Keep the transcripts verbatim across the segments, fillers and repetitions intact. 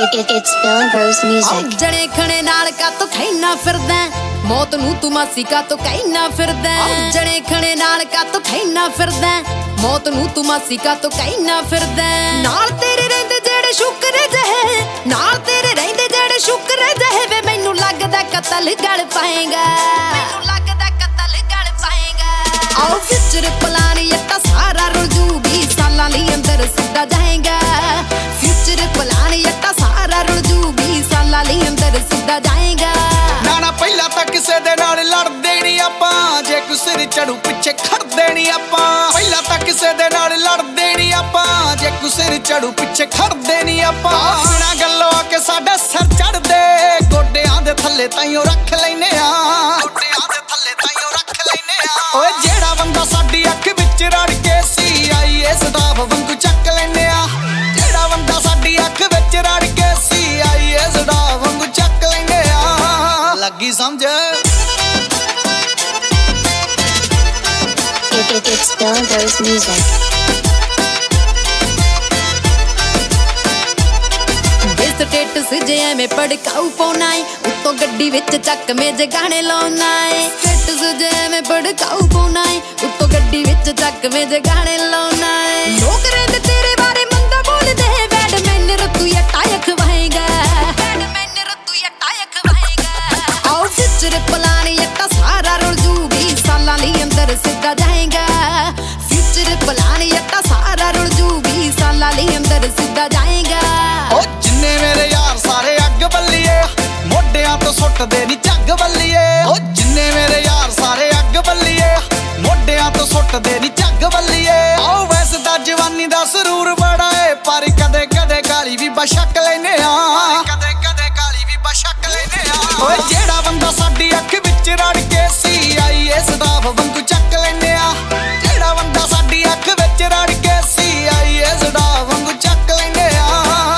it, it, it's Bill and Rose music. जड़े खणे नाल का तो खैना फिरदा मौत नू तू मासी का तो कहना फिरदा जड़े खणे नाल का तो खैना फिरदा मौत नू तू मासी का तो कहना फिरदा नाल तेरे रहंदे जेड़े शुक्र जहे नाल तेरे रहंदे जेड़े शुक्र जहे वे मैनू लगदा कतल गल पाएगा मैनू लगदा कतल गल पाएगा आओ फ्यूचर प्लान यत्ता सारा रुजू बीस सालां लई अंदर सिद्धा जाएगा फ्यूचर प्लान यत्ता सारा रुजू बीस सालां लई अंदर सिद्धा जाएगा ना ना पहला तां किसे दे नाल लड़दे नहीं आपां जे कोई सिर चढ़ू पिछे खड़दे नहीं आपां पहला तां किसे दे नाल लड़दे नहीं आपां जे कोई सिर चढ़ू पिछे खड़दे नहीं आपां बिना गल्लों आके साडे सिर चढ़दे गोड्डियां दे थल्ले ताईं रख लैने आ गोड्डियां दे थल्ले ताईं रख लैने आ ओए जेड़ा बंदा साडी अख विच रड़ के सी आई एस दा वांगू चक लैने आ जेड़ा बंदा साडी अख विच रड़ के सी आई एस दा वांगू चक लैने आ लगी समझ It, it, it's Bill and Rose music. Status जे एवें भड़काऊ पाउना है उत्तों गड्डी विच चक मेज गाने लाउना है स्टेटस जे एवें भड़काऊ पाउना है उत्तों गड्डी विच चक मेज गाने लाउना है लोग रहंदे तेरे बारे मंदा बोलदे बैड मैनर तू यट्टा खवाएगा बैड मैनर तू यट्टा खवाएगा आओ फ्यूचर प्लान यट्टा सारा रुजू बीस सालां लई अंदर सिद्धा जाएगा फ्यूचर प्लान यट्टा सारा रुजू बीस सालां लई अंदर सिद्धा जाएगा जिन्ने मेरे यार सारे अग बल्लिए मोढियां तो सुटदे नी झग बल्लिए ओ जिन्ने मेरे यार सारे अग बल्लिए मोढियां तो सुटदे नी झग बल्लिए आओ वैसे दा जवानी दा सुरूर बड़ा है पर कदे कदे गाली भी बशक लेने आ कदे कदे गाली भी बशक लेने आ ओए जेड़ा बंदा साडी अख विच रड़ के सी आई एस दा वांगू चक लेने आ जेड़ा बंदा साडी अख विच रड़ के सी आई एस दा वांगू चक लेने आ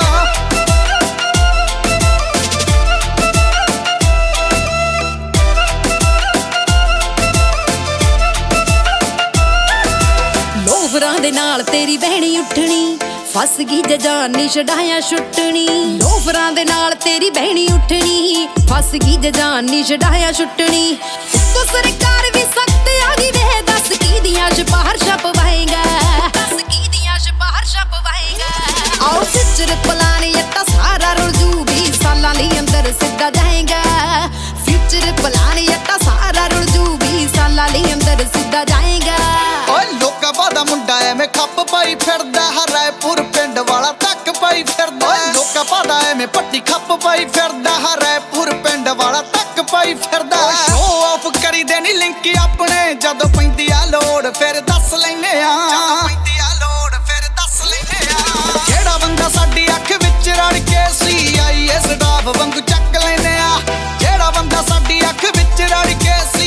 ਲੋਫਰਾਂ ਦੇ ਨਾਲ ਤੇਰੀ ਬਹਿਣੀ ਉੱਠਣੀ ਫਸ ਗਈ ਜਜਾਨੀ ਛਡਾਇਆ ਛੁੱਟਣੀ ਲੋਫਰਾਂ ਦੇ ਨਾਲ ਤੇਰੀ ਬਹਿਣੀ ਉੱਠਣੀ ਫਸ ਗਈ ਜਜਾਨੀ ਛਡਾਇਆ ਛੁੱਟਣੀ ਤੂੰ ਸਰਕਾਰ ਵੀ ਸਖਤ ਆ ਗਈ ਵੇ ਦੱਸ ਕੀ ਦੀਆਂ ਸ਼ਪਾਹਰ ਛਪਵਾਏਗਾ ਦੱਸ ਕੀ ਦੀਆਂ ਸ਼ਪਾਹਰ ਛਪਵਾਏਗਾ ਆਓ ਫਿਊਚਰ ਪਲਾਨ ਯੱਤਾ ਸਾਰਾ ਰੁਜੂ ਵੀਸ ਸਾਲਾਂ ਲਈ ਅੰਦਰ ਸਿੱਧਾ ਜਾਏਗਾ ਫਿਊਚਰ ਪਲਾਨ ਯੱਤਾ ਸਾਰਾ ਰੁਜੂ ਵੀਸ ਸਾਲਾਂ ਲਈ ਅੰਦਰ ਸਿੱਧਾ ਜਾਏਗਾ ਓਏ ਲੋਕਾਂ ਬਾਦਾ ਮੁੰਡਾ ਐਵੇਂ ਖੱਪ ਪਾਈ ਫਿਰਦਾ ਹਰੈਪੁਰ ਪਿੰਡ ਵਾਲਾ ਤੱਕ ਪਾਈ ਫਿਰਦਾ ਓਏ ਲੋਕਾਂ ਬਾਦਾ ਐਵੇਂ ਪੱਟੀ ਖੱਪ ਪਾਈ ਫਿਰਦਾ ਹਰੈਪੁਰ ਪਿੰਡ ਵਾਲਾ ਤੱਕ ਪਾਈ ਫਿਰਦਾ ਸ਼ੋ ਆਫ ਕਰੀ ਦੇ ਨੀ ਲਿੰਕ ਆਪਣੇ ਜਦੋਂ ਪੈਂਦੀ ਆ ਲੋੜ ਫਿਰ ਦੱਸ ਲੈਨੇ ਆ ਜਦੋਂ ਪੈਂਦੀ ਆ ਲੋੜ ਫਿਰ ਦੱਸ ਲੈਨੇ ਆ ਜਿਹੜਾ ਬੰਦਾ ਸਾਡੀ ਅੱਖ ਵਿੱਚ ਰੜ ਕੇ ਸੀ ਆਈ ਐਸ ਦਾ ਵਾਂਗੂ ਚੱਕ ਲੈਨੇ ਆ ਜਿਹੜਾ ਬੰਦਾ ਸਾਡੀ ਅੱਖ ਵਿੱਚ ਰੜ ਕੇ ਸੀ